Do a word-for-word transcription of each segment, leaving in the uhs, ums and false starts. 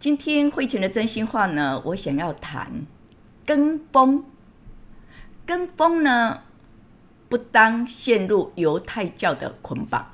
今天慧琴的真心话呢，我想要谈跟风。跟风呢，不当陷入犹太教的捆绑。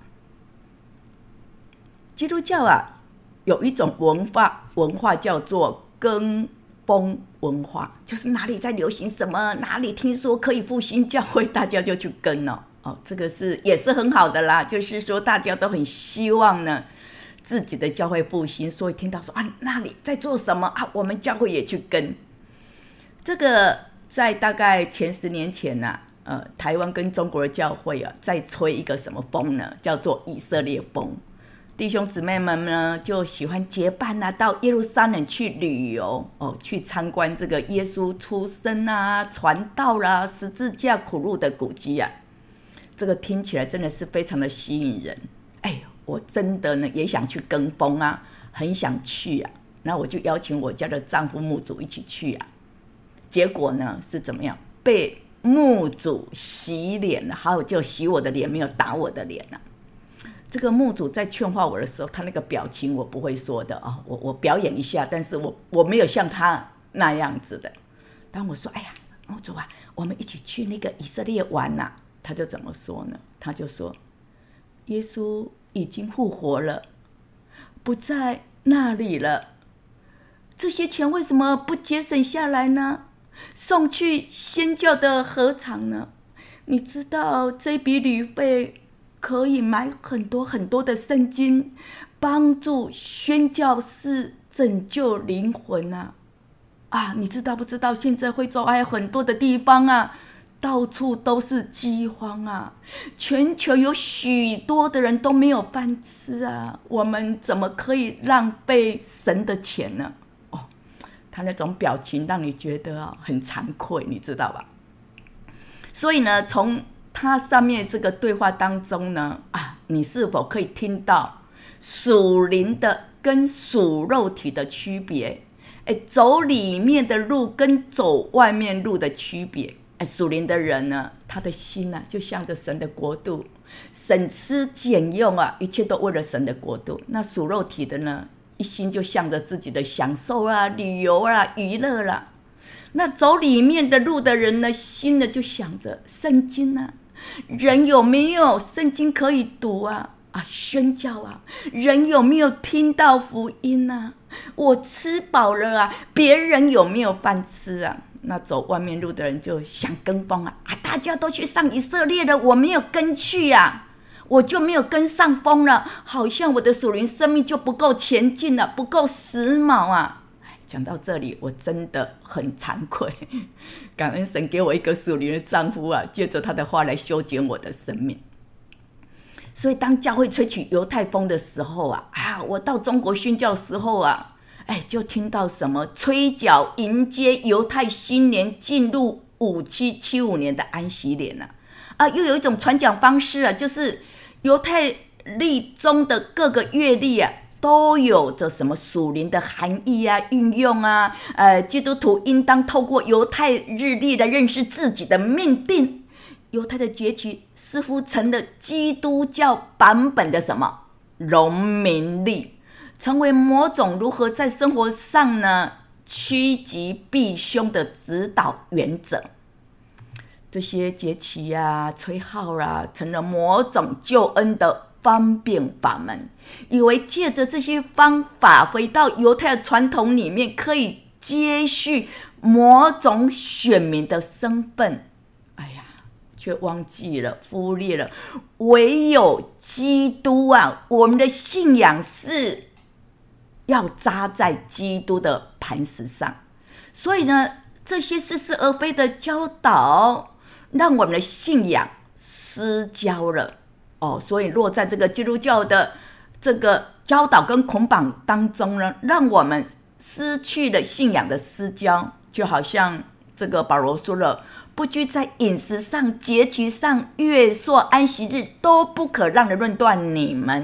基督教啊，有一种文化，文化叫做跟风文化，就是哪里在流行什么，哪里听说可以复兴教会，大家就去跟哦。哦，这个是也是很好的啦，就是说大家都很希望呢，自己的教会复兴，所以听到说啊那里在做什么啊，我们教会也去跟。这个在大概前十年前啊，呃，台湾跟中国的教会啊，在吹一个什么风呢？叫做以色列风。弟兄姊妹们呢，就喜欢结伴啊，到耶路撒冷去旅游哦，去参观这个耶稣出生啊、传道啦、啊、十字架苦路的古迹啊。这个听起来真的是非常的吸引人。哎，我真的呢也想去跟风啊，很想去啊。那我就邀请我家的丈夫牧主一起去啊。结果呢是怎么样？被牧主洗脸了，还有就洗我的脸，没有打我的脸啊。这个牧主在劝化我的时候，他那个表情我不会说的啊、哦，我我表演一下，但是我我没有像他那样子的。当我说：“哎呀，牧主啊，我们一起去那个以色列玩呐、啊。”他就怎么说呢？他就说：“耶稣已经复活了，不在那里了。这些钱为什么不节省下来呢？送去宣教的禾场呢？你知道这笔旅费可以买很多很多的圣经，帮助宣教士拯救灵魂啊！啊，你知道不知道？现在惠州还有很多的地方啊，到处都是饥荒啊，全球有许多的人都没有饭吃啊，我们怎么可以浪费神的钱呢？”哦，他那种表情让你觉得、哦、很惭愧，你知道吧？所以呢，从他上面这个对话当中呢，啊，你是否可以听到属灵的跟属肉体的区别？哎，走里面的路跟走外面路的区别。哎，属灵的人呢，他的心啊，就向着神的国度，省吃俭用啊，一切都为了神的国度。那属肉体的呢，一心就向着自己的享受啊、旅游啊、娱乐啦、啊。那走里面的路的人呢，心呢就想着圣经啊，人有没有圣经可以读啊？啊，宣教啊，人有没有听到福音啊？我吃饱了啊，别人有没有饭吃啊？那走外面路的人就想跟风啊，啊，大家都去上以色列了，我没有跟去啊，我就没有跟上风了，好像我的属灵生命就不够前进了，不够时髦啊。讲到这里，我真的很惭愧，感恩神给我一个属灵的丈夫啊，借着他的话来修剪我的生命。所以当教会吹起犹太风的时候啊，啊，我到中国宣教的时候啊，哎，就听到什么吹角迎接犹太新年进入五七七五年的安息年啊，啊，又有一种传讲方式啊，就是犹太历中的各个月历啊，都有着什么属灵的含义啊、运用啊，呃，基督徒应当透过犹太日历来认识自己的命定。犹太的节期似乎成了基督教版本的什么农民历，成为某种如何在生活上呢趋吉避凶的指导原则。这些节期啊、吹号啊，成了某种救恩的方便法门，以为借着这些方法回到犹太的传统里面，可以接续某种选民的身份。哎呀，却忘记了、忽略了，唯有基督啊，我们的信仰是要扎在基督的磐石上。所以呢，这些似是而非的教导，让我们的信仰失焦了。哦，所以落在这个基督教的这个教导跟捆绑当中呢，让我们失去了信仰的失焦。就好像这个保罗说了，不拘在饮食上、节期上、月朔、安息日，都不可让人论断你们。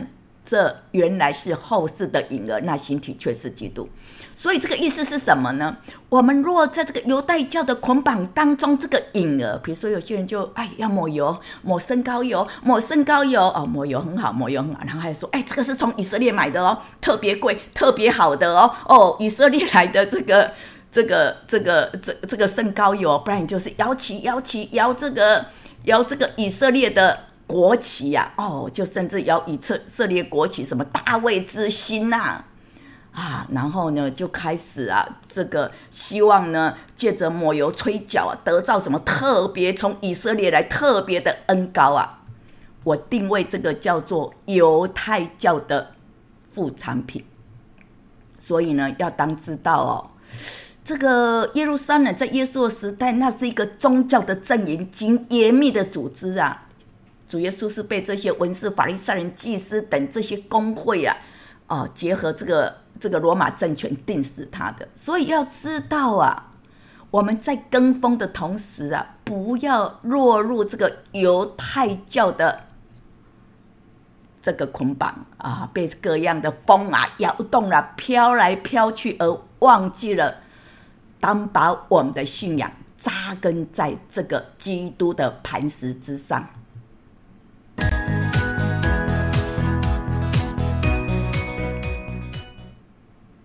这原来是后世的影儿，那形体却是基督。所以这个意思是什么呢？我们若在这个犹太教的捆绑当中，这个影儿，比如说有些人就哎要抹油，抹身高油，抹身高油哦，抹油很好，抹油很好，然后还说哎这个是从以色列买的哦，特别贵，特别好的哦，哦以色列来的这个这个这个这这个身高油，不然你就是摇旗摇旗摇这个摇这个以色列的国旗呀、啊，哦就甚至摇以色列国旗，什么大卫之星呐、啊。啊，然后呢，就开始啊，这个希望呢，借着抹油吹角啊，得到什么特别从以色列来特别的恩膏啊。我定位这个叫做犹太教的副产品。所以呢，要当知道哦，这个耶路撒冷在耶稣的时代，那是一个宗教的阵营，经严密的组织啊。主耶稣是被这些文士、法利赛人、祭司等这些公会啊，哦，结合这个。这个罗马政权定死他的，所以要知道啊，我们在跟风的同时啊，不要落入这个犹太教的这个捆绑啊，被各样的风啊摇动了、啊，飘来飘去，而忘记了当把我们的信仰扎根在这个基督的磐石之上。